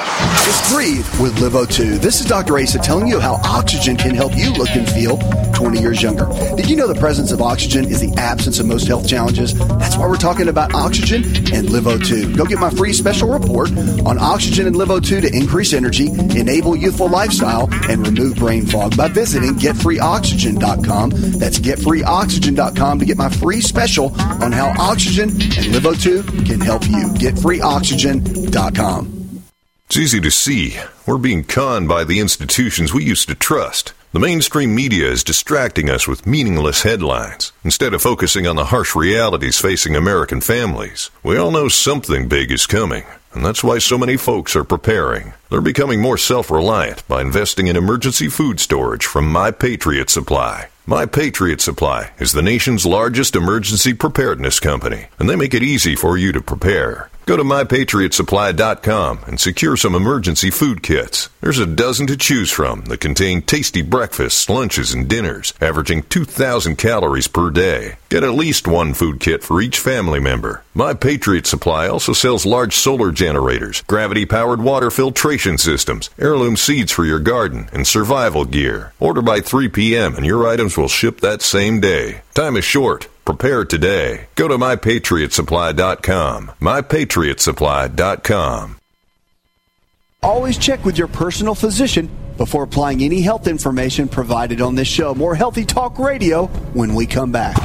Just breathe with Live O two. This is Doctor Asa telling you how oxygen can help you look and feel twenty years younger. Did you know the presence of oxygen is the absence of most health challenges? That's why we're talking about oxygen and Live O two. Go get my free special report on oxygen and Live O two to increase energy, enable youthful lifestyle, and remove brain fog by visiting get free oxygen dot com. That's get free oxygen dot com to get my free special on how oxygen and Live O two can help you. get free oxygen dot com. It's easy to see. We're being conned by the institutions we used to trust. The mainstream media is distracting us with meaningless headlines instead of focusing on the harsh realities facing American families. We all know something big is coming, and that's why so many folks are preparing. They're becoming more self-reliant by investing in emergency food storage from My Patriot Supply. My Patriot Supply is the nation's largest emergency preparedness company, and they make it easy for you to prepare. Go to my patriot supply dot com and secure some emergency food kits. There's a dozen to choose from that contain tasty breakfasts, lunches, and dinners, averaging two thousand calories per day. Get at least one food kit for each family member. My Patriot Supply also sells large solar generators, gravity-powered water filtration systems, heirloom seeds for your garden, and survival gear. Order by three p.m. and your items will ship that same day. Time is short. Prepare today. Go to my patriot supply dot com. my patriot supply dot com. Always check with your personal physician before applying any health information provided on this show. More Healthy Talk Radio when we come back.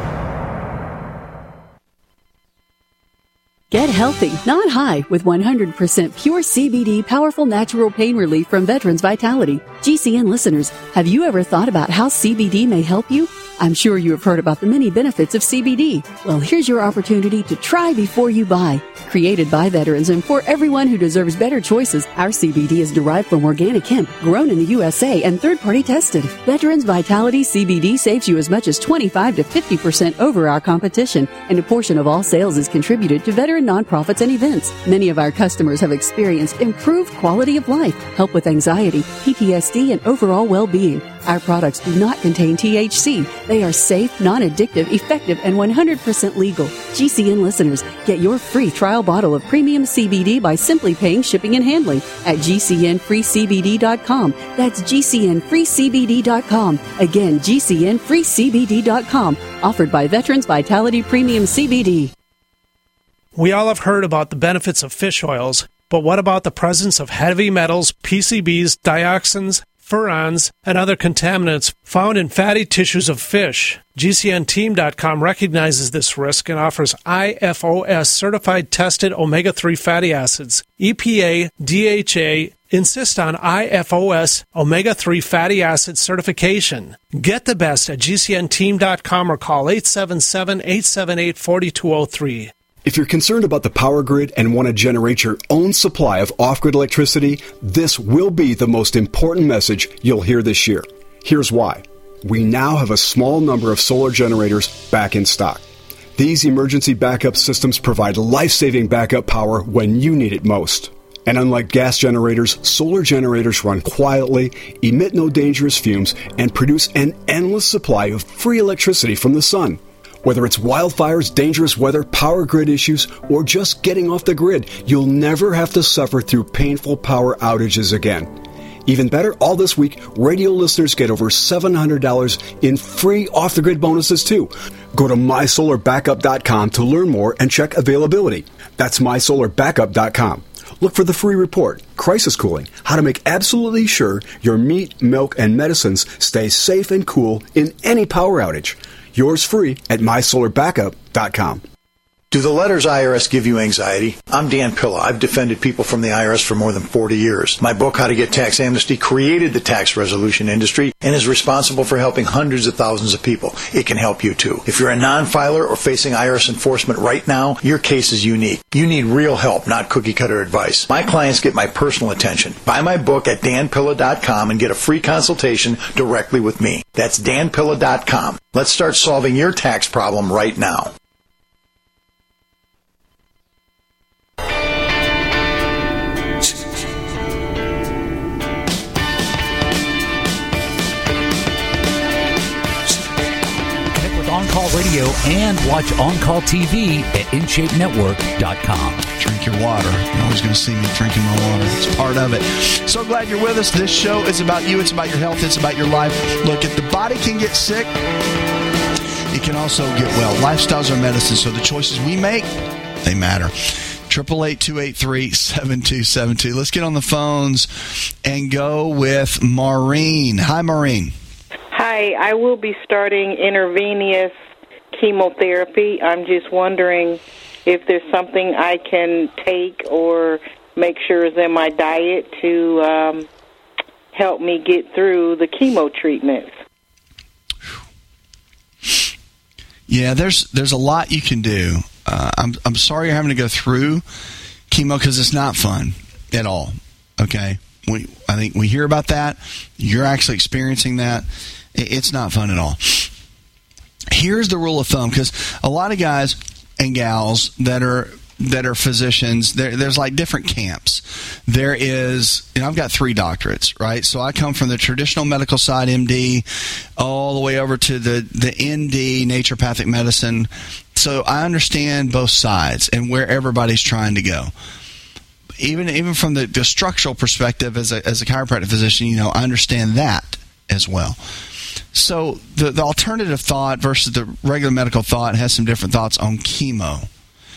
Get healthy, not high, with one hundred percent pure C B D powerful natural pain relief from Veterans Vitality. G C N listeners, have you ever thought about how C B D may help you? I'm sure you have heard about the many benefits of C B D. Well, here's your opportunity to try before you buy. Created by veterans and for everyone who deserves better choices, our C B D is derived from organic hemp, grown in the U S A and third-party tested. Veterans Vitality C B D saves you as much as twenty-five to fifty percent over our competition, and a portion of all sales is contributed to veteran nonprofits and events. Many of our customers have experienced improved quality of life, help with anxiety, P T S D, and overall well-being. Our products do not contain T H C. They are safe, non-addictive, effective, and one hundred percent legal. G C N listeners, get your free trial bottle of premium C B D by simply paying shipping and handling at G C N free C B D dot com. That's G C N free C B D dot com. Again, G C N free C B D dot com. Offered by Veterans Vitality Premium C B D. We all have heard about the benefits of fish oils, but what about the presence of heavy metals, P C Bs, dioxins, furans, and other contaminants found in fatty tissues of fish? G C N team dot com recognizes this risk and offers I F O S certified tested omega three fatty acids. E P A, D H A insist on I F O S omega three fatty acid certification. Get the best at G C N team dot com or call eight seven seven, eight seven eight, four two zero three. If you're concerned about the power grid and want to generate your own supply of off-grid electricity, this will be the most important message you'll hear this year. Here's why. We now have a small number of solar generators back in stock. These emergency backup systems provide life-saving backup power when you need it most. And unlike gas generators, solar generators run quietly, emit no dangerous fumes, and produce an endless supply of free electricity from the sun. Whether it's wildfires, dangerous weather, power grid issues, or just getting off the grid, you'll never have to suffer through painful power outages again. Even better, all this week, radio listeners get over seven hundred dollars in free off-the-grid bonuses, too. Go to my solar backup dot com to learn more and check availability. That's my solar backup dot com. Look for the free report, Crisis Cooling, how to make absolutely sure your meat, milk, and medicines stay safe and cool in any power outage. Yours free at my solar backup dot com. Do the letters I R S give you anxiety? I'm Dan Pilla. I've defended people from the I R S for more than forty years. My book, How to Get Tax Amnesty, created the tax resolution industry and is responsible for helping hundreds of thousands of people. It can help you too. If you're a non-filer or facing I R S enforcement right now, your case is unique. You need real help, not cookie-cutter advice. My clients get my personal attention. Buy my book at dan pilla dot com and get a free consultation directly with me. That's dan pilla dot com. Let's start solving your tax problem right now. On-Call Radio and watch On-Call T V at in shape network dot com. Drink your water. You're always going to see me drinking my water. It's part of it. So glad you're with us. This show is about you. It's about your health. It's about your life. Look, if the body can get sick, it can also get well. Lifestyles are medicine, so the choices we make, they matter. eight eight eight, two eight three, seven two seven two. Let's get on the phones and go with Maureen. Hi, Maureen. Hi, I will be starting intravenous chemotherapy. I'm just wondering if there's something I can take or make sure is in my diet to um, help me get through the chemo treatments. Yeah, there's there's a lot you can do. Uh, I'm I'm sorry you're having to go through chemo because it's not fun at all. Okay, we I think we hear about that. You're actually experiencing that. It's not fun at all. Here's the rule of thumb, because a lot of guys and gals that are that are physicians, there, there's like different camps. There is, and I've got three doctorates, right? So I come from the traditional medical side, M D, all the way over to the, the N D, naturopathic medicine. So I understand both sides and where everybody's trying to go. Even even from the, the structural perspective as a, as a chiropractic physician, you know, I understand that as well. So the, the alternative thought versus the regular medical thought has some different thoughts on chemo.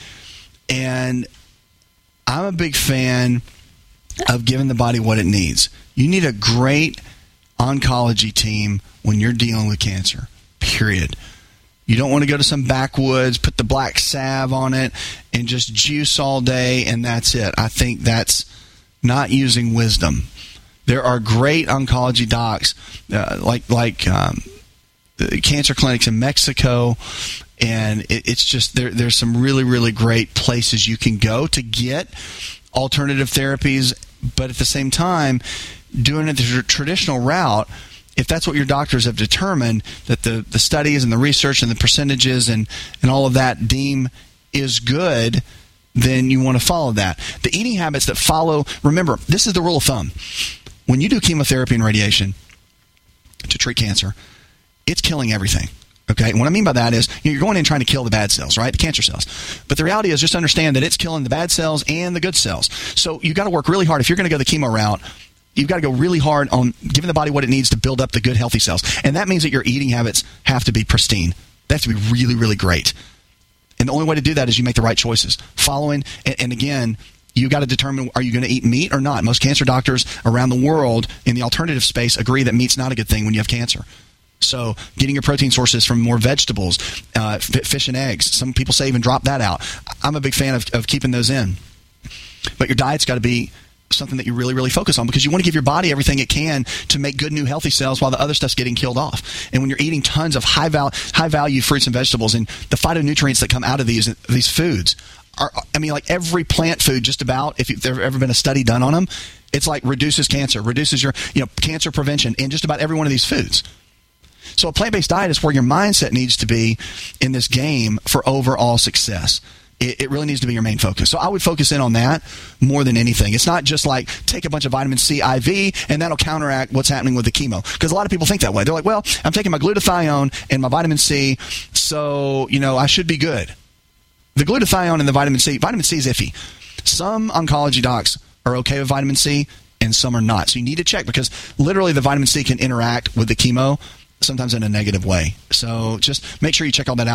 And I'm a big fan of giving the body what it needs. You need a great oncology team when you're dealing with cancer, period. You don't want to go to some backwoods, put the black salve on it, and just juice all day, and that's it. I think that's not using wisdom. There are great oncology docs, uh, like like um, cancer clinics in Mexico, and it, it's just there. There's some really really great places you can go to get alternative therapies, but at the same time, doing it the traditional route. If that's what your doctors have determined that the, the studies and the research and the percentages and, and all of that deem is good, then you want to follow that. The eating habits that follow, remember, this is the rule of thumb. When you do chemotherapy and radiation to treat cancer, it's killing everything. Okay, and what I mean by that is you're going in trying to kill the bad cells, right? The cancer cells. But the reality is just understand that it's killing the bad cells and the good cells. So you've got to work really hard. If you're going to go the chemo route, you've got to go really hard on giving the body what it needs to build up the good, healthy cells. And that means that your eating habits have to be pristine. They have to be really, really great. And the only way to do that is you make the right choices. Following, and, and again, you got to determine, are you going to eat meat or not? Most cancer doctors around the world in the alternative space agree that meat's not a good thing when you have cancer. So getting your protein sources from more vegetables, uh, f- fish and eggs. Some people say even drop that out. I'm a big fan of, of keeping those in. But your diet's got to be something that you really, really focus on, because you want to give your body everything it can to make good new healthy cells while the other stuff's getting killed off. And when you're eating tons of high val- high value fruits and vegetables, and the phytonutrients that come out of these these foods are, I mean, like every plant food, just about, if there's ever been a study done on them, it's like reduces cancer, reduces your, you know, cancer prevention in just about every one of these foods. So a plant-based diet is where your mindset needs to be in this game for overall success. It, it really needs to be your main focus. So I would focus in on that more than anything. It's not just like take a bunch of vitamin C I V and that'll counteract what's happening with the chemo. Because a lot of people think that way. They're like, well, I'm taking my glutathione and my vitamin C, so, you know, I should be good. The glutathione and the vitamin C, vitamin C is iffy. Some oncology docs are okay with vitamin C and some are not. So you need to check, because literally the vitamin C can interact with the chemo sometimes in a negative way. So just make sure you check all that out.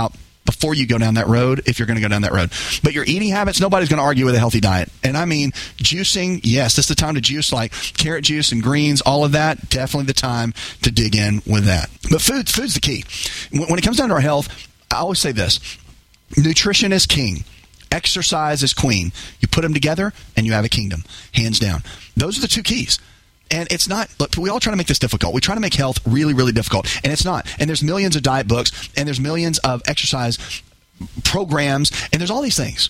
before you go down that road, if you're going to go down that road. But your eating habits, nobody's going to argue with a healthy diet. And I mean, juicing, yes, this is the time to juice, like carrot juice and greens, all of that, definitely the time to dig in with that. But food, food's the key. When it comes down to our health, I always say this: nutrition is king. Exercise is queen. You put them together and you have a kingdom, hands down. Those are the two keys. And it's not, look, we all try to make this difficult. We try to make health really, really difficult. And it's not. And there's millions of diet books, and there's millions of exercise programs, and there's all these things.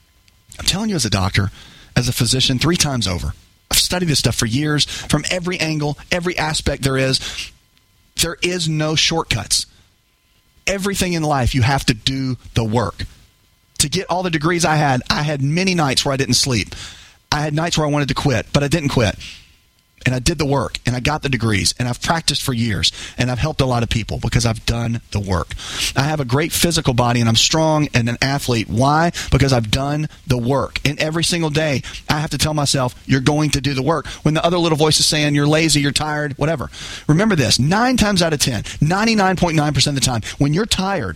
I'm telling you as a doctor, as a physician, three times over. I've studied this stuff for years, from every angle, every aspect there is. There is no shortcuts. Everything in life, you have to do the work. To get all the degrees I had, I had many nights where I didn't sleep. I had nights where I wanted to quit, but I didn't quit. And I did the work, and I got the degrees, and I've practiced for years, and I've helped a lot of people because I've done the work. I have a great physical body, and I'm strong and an athlete. Why? Because I've done the work. And every single day, I have to tell myself, you're going to do the work. When the other little voice is saying, you're lazy, you're tired, whatever. Remember this, nine times out of ten, ninety-nine point nine percent of the time, when you're tired,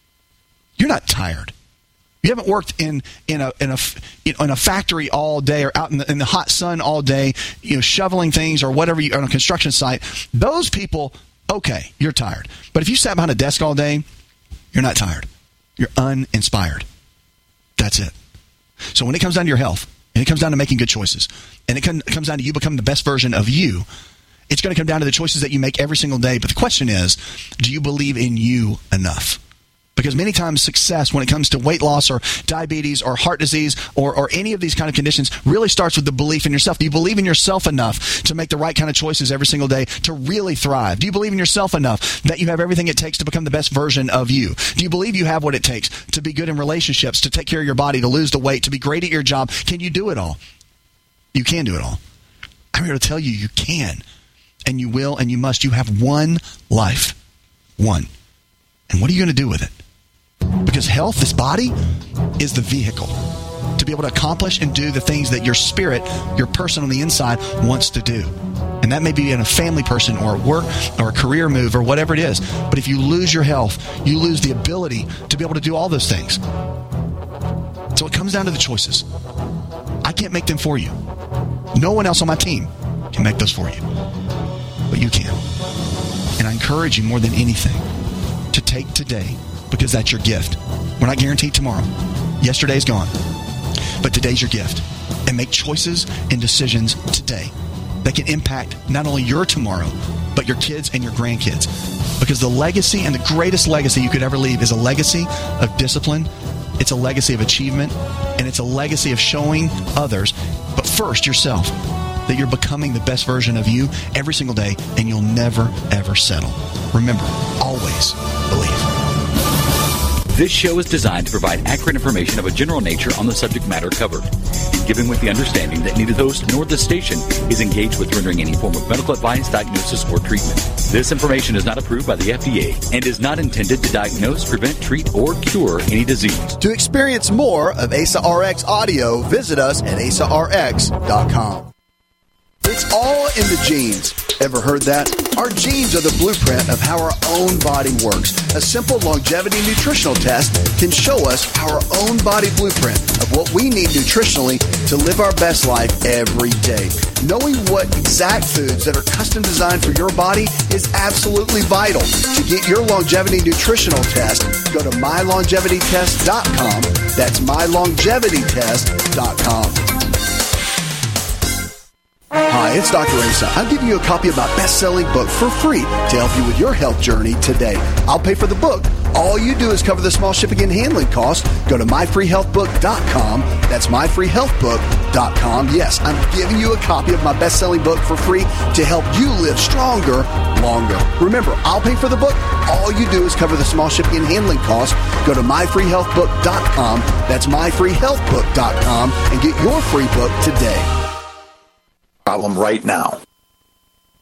you're not tired. You haven't worked in in a in a in a factory all day, or out in the, in the hot sun all day, you know, shoveling things or whatever, you, on a construction site. Those people, okay, you're tired. But if you sat behind a desk all day, you're not tired. You're uninspired. That's it. So when it comes down to your health, and it comes down to making good choices, and it can, comes down to you becoming the best version of you, it's going to come down to the choices that you make every single day. But the question is, do you believe in you enough? Because many times success when it comes to weight loss or diabetes or heart disease or, or any of these kind of conditions really starts with the belief in yourself. Do you believe in yourself enough to make the right kind of choices every single day to really thrive? Do you believe in yourself enough that you have everything it takes to become the best version of you? Do you believe you have what it takes to be good in relationships, to take care of your body, to lose the weight, to be great at your job? Can you do it all? You can do it all. I'm here to tell you you can, and you will, and you must. You have one life. One. And what are you going to do with it? Because health, this body, is the vehicle to be able to accomplish and do the things that your spirit, your person on the inside, wants to do. And that may be in a family person or a work or a career move or whatever it is. But if you lose your health, you lose the ability to be able to do all those things. So it comes down to the choices. I can't make them for you. No one else on my team can make those for you. But you can. And I encourage you more than anything to take today, because that's your gift. We're not guaranteed tomorrow. Yesterday's gone. But today's your gift. And make choices and decisions today that can impact not only your tomorrow, but your kids and your grandkids. Because the legacy, and the greatest legacy you could ever leave, is a legacy of discipline. It's a legacy of achievement. And it's a legacy of showing others, but first yourself, that you're becoming the best version of you every single day, and you'll never, ever settle. Remember, always believe. This show is designed to provide accurate information of a general nature on the subject matter covered, given with the understanding that neither the host nor the station is engaged with rendering any form of medical advice, diagnosis, or treatment. This information is not approved by the F D A and is not intended to diagnose, prevent, treat, or cure any disease. To experience more of A S A R X audio, visit us at A S A R X dot com. It's all in the genes. Ever heard that? Our genes are the blueprint of how our own body works. A simple longevity nutritional test can show us our own body blueprint of what we need nutritionally to live our best life every day. Knowing what exact foods that are custom designed for your body is absolutely vital. To get your longevity nutritional test, go to my longevity test dot com. That's my longevity test dot com. Hi, it's Doctor Asa. I'm giving you a copy of my best-selling book for free to help you with your health journey today. I'll pay for the book. All you do is cover the small shipping and handling costs. Go to my free health book dot com. That's my free health book dot com. Yes, I'm giving you a copy of my best-selling book for free to help you live stronger, longer. Remember, I'll pay for the book. All you do is cover the small shipping and handling costs. Go to my free health book dot com. That's my free health book dot com and get your free book today. Problem right now.